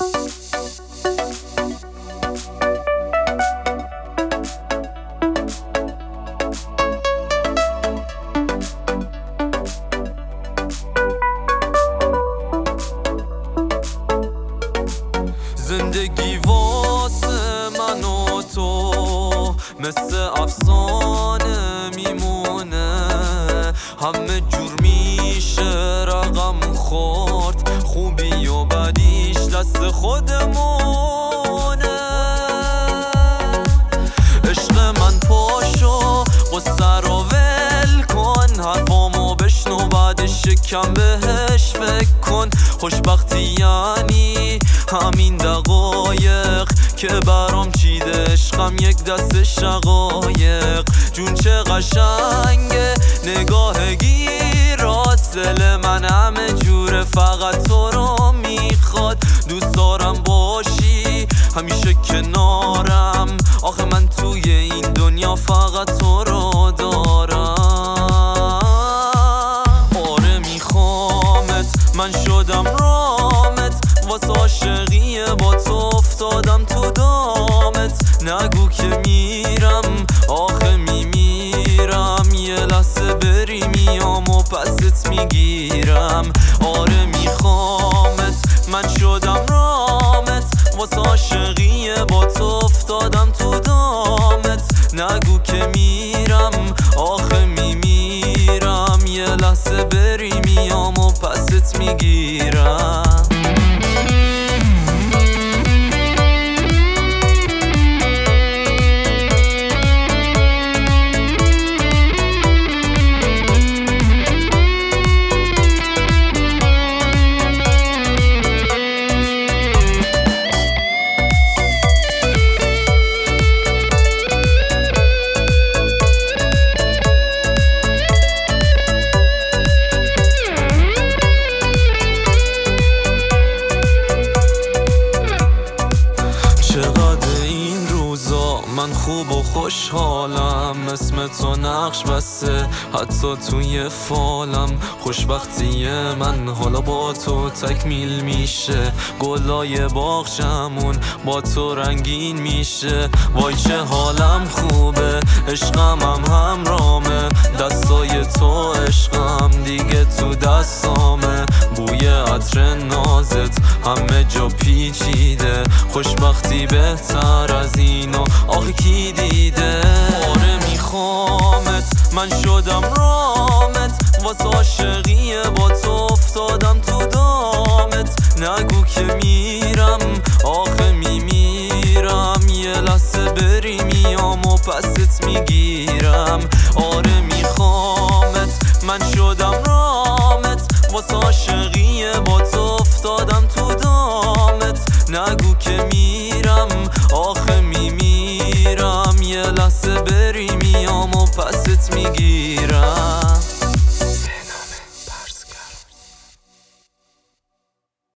زندگی واسه من و تو مثل افسانه میمونه، همه جور میشه رقم خورد، خوبی و بدیش دست خودمونه. عشق من پاشو قصه رو ول کن، حرفامو بشنو بعدش کم بهش فکر کن. خوشبختی یعنی همین دقایق که برام چیده عشقم یک دست شقایق. جون چه قشنگه نگاه گیرات، دل من همه جوره فقط تو رو میخواد. دوست دارم باشی همیشه کنارم، آخه من توی این دنیا فقط تو رو دارم. آره میخوامت، من شدم رامت، واسه عاشقی با تو افتادم تو دامت. نگو که میرم، آخه میمیرم، یه لحظه بری میام و پست میگیرم. آره میخوامت، من شدم رامت، واسه عاشقی با تو افتادم تو دامت. نگو که میرم، آخه میمیرم، یه لحظه بری میام و پست میگیرم. من خوب و خوشحالم، اسم تو نقش بسته حتی توی فالم. خوشبختی من حالا با تو تکمیل میشه، گلای باغچمون با تو رنگین میشه. وای چه حالم خوبه، عشقم همرامه، دستای تو عشقم دیگه تو دستامه. بوی عطر نازت همه جا پیچیده، خوشبختی بهتر از اینو آخه کی دیده. آره میخوامت، من شدم رامت، واسه عاشقی با تو افتادم تو دامت. نگو که میرم، آخه میمیرم، یه لحظه بری میام و پست میگیرم. آره میخوامت، من شدم رامت، واسه عاشقی با تو افتادم تو دامت. نگو که میرم، آخه میمیرم، یه لحظه بری میام و پست میگیرم.